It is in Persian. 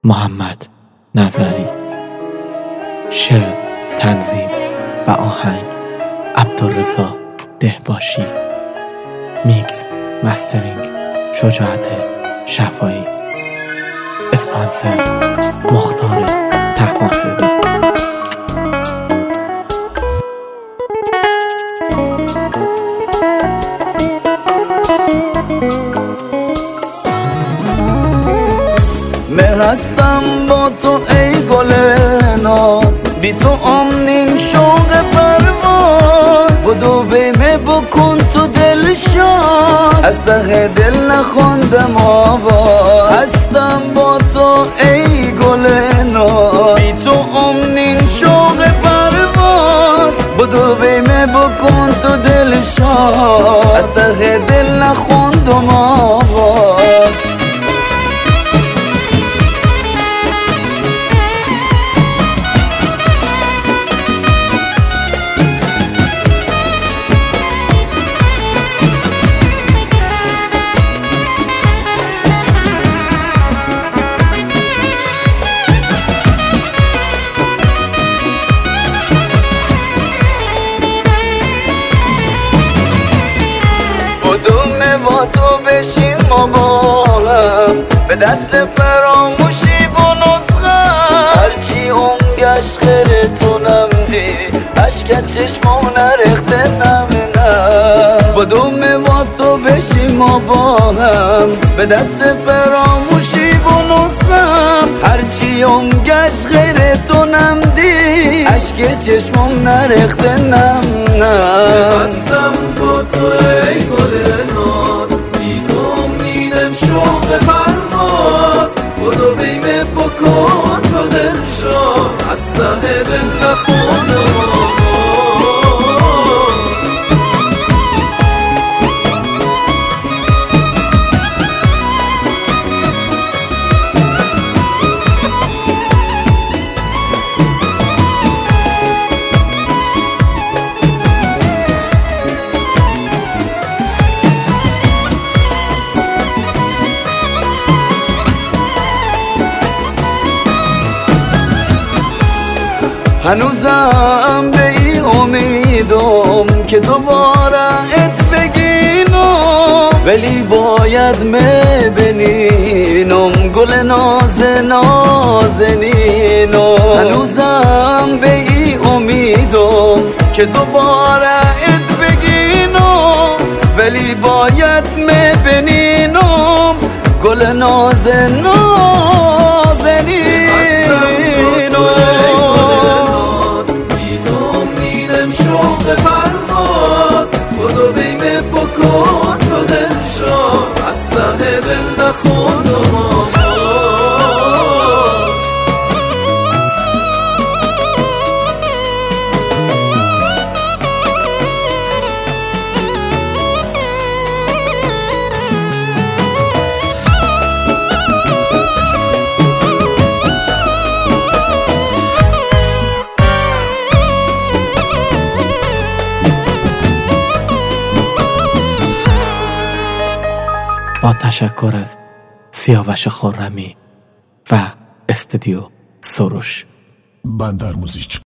محمد نظری. شعر، تنظیم و آهنگ عبدالرضا دهباشی. میکس مسترینگ شجاعت شفایی. اسپانسر مختار طهماسبی. مهر هستم با تو ای گل ناز، بی تو امنیم شوق پرواز. بدو بیمه بکن تو دل شاد، از ته دل نخوندم آواز. هستم با تو ای گل ناز، بی تو امنیم شوق پرواز. بدو بیمه بکن تو دل شاد، از ته دل نخوندم آواز. با تو بشیم ما با هم، به دست فراموشی و نسخم. هرچی اون گشت خیره تو نمدی، عشق چشمو نرخته نمینم. بدوم با تو بشیم ما با هم، به دست فراموشی و نسخم. هرچی اون گشت خیره تو نمدی، عشق چشمو نرخته نمینم. هستم با تو ای گل ناز، شوق پرواز. بدو بیمه بکن تو دل شاد، از ته دل نخوندم آواز. هنوزم به این امیدم که دوباره ات بگینم، ولی باید میبینم گل نازنینم. هنوزم به این امیدم که دوباره ات بگینم، ولی باید میبینم گل نازنینم. شوق پرواز. بدو بیمه بکن تو دل شاد، از ته دل نخوندم آواز. با تشکر از سیاوش خرمی و استودیو سروش. بندر موزیک.